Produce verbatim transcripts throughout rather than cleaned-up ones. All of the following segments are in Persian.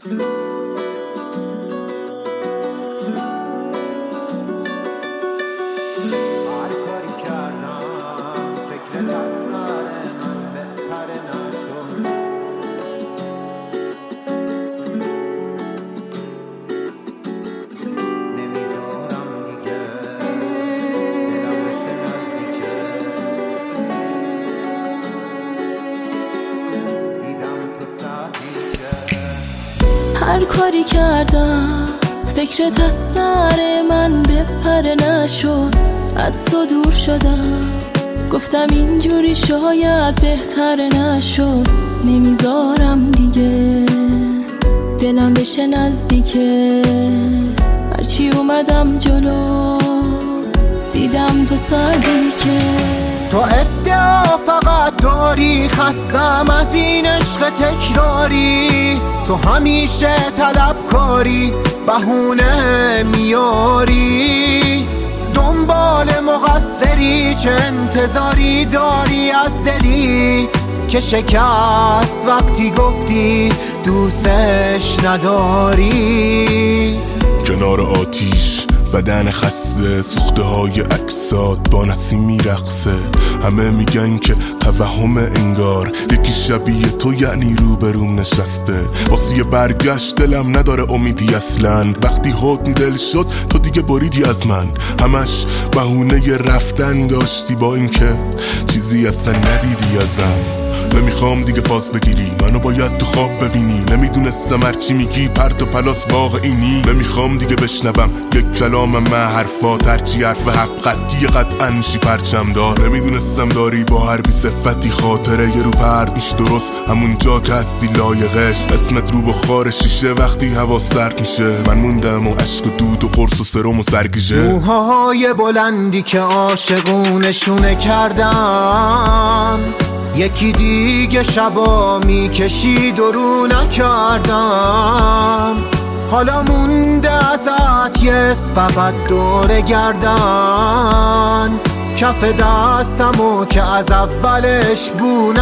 هر کاری کردم فکرت از سر من بپره نشد، از تو دور شدم، گفتم اینجوری شاید بهتر نشد، نمیذارم دیگه دلم بشه نزدیکه. هرچی اومدم جلو دیدم تو سردی که تو ادعا فقط داری، خستم از این عشق تکراری. تو همیشه طلب کاری، بهونه میاری، دنبال مقصری. چه انتظاری داری از دلی که شکست وقتی گفتی دوستش نداری؟ کنار آتیش بدن خسته، سوخته های اکسات با نسیم میرقصه. همه میگن که توهم انگار یکی شبیه تو یعنی روبروم نشسته. واسه یه برگشت دلم نداره امیدی اصلا، وقتی حکم دل شد تو دیگه بریدی از من. همش بهونه رفتن داشتی با اینکه چیزی اصلا ندیدی ازم. نمیخوام دیگه فاز بگیری، منو باید تو خواب ببینی. نمیدونستم هرچی میگی پرت و پلاس واقعینی. نمیخوام دیگه بشنوم یک کلام من حرفات، هرچی حرف حق قطعی قطعا میشی پرچم دار. نمیدونستم داری با هر بی صفتی خاطره یه رو پرد میشی درست همون جا که هستی لایقش. اسمت رو بخار شیشه وقتی هوا سرد میشه. من موندم و عشق و دود و قرص و سرم و سرگیجه. موهای بلندی که عاشقونشونه کردم، یکی دیگه شبا میکشید و رو نکردم. حالا مونده ازت یه فقط دور گردن، کف دستمو که از اولش بو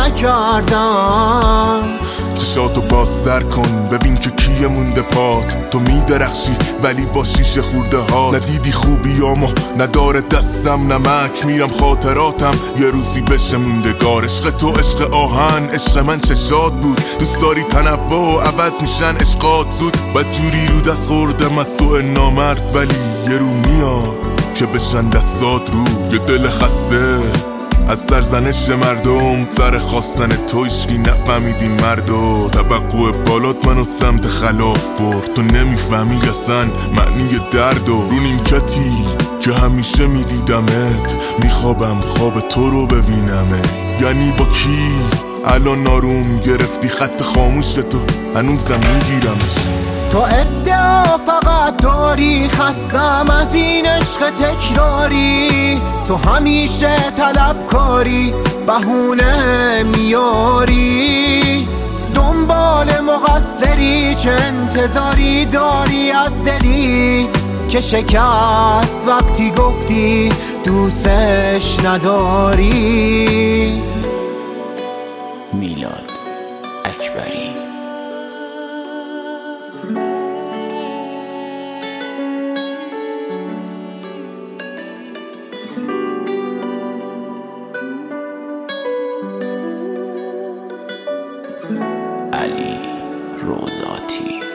نکردم. چشاتو بازتر کن ببین که کیه مونده پات. تو میدرخشی ولی با شیشه خورده ها. ندیدی خوبیامو نداره دستم نمک، میرم خاطراتم یه روزی بشه موندگار. عشق تو عشق آهن، عشق من چشات بود. دوست داری تنوع و عوض میشن عشقات زود. بد جوری رو دست خوردم از تو نامرد، ولی یه رو میاد که بشن دستات رو. یه دل خسته از سرزنش مردم، سر خواستن تو عشقی نفهمیدی مردو. توقع بالات منو سمت خلاف برد، تو نمیفهمی اصلا معنی درد. و رو نیمکتی که همیشه میدیدمت، میخوابم خواب تو رو ببینمه. یعنی با کی الان ناروم گرفتی خط خاموش تو هنوزم میگیرمش. تو ادعا فقط داری، خستم از این عشق تکراری. تو همیشه طلب کاری، بهونه میاری، دنبال مقصری. چه انتظاری داری از دلی که شکست وقتی گفتی دوستش نداری؟ میلاد اکبری. علی روزاتی.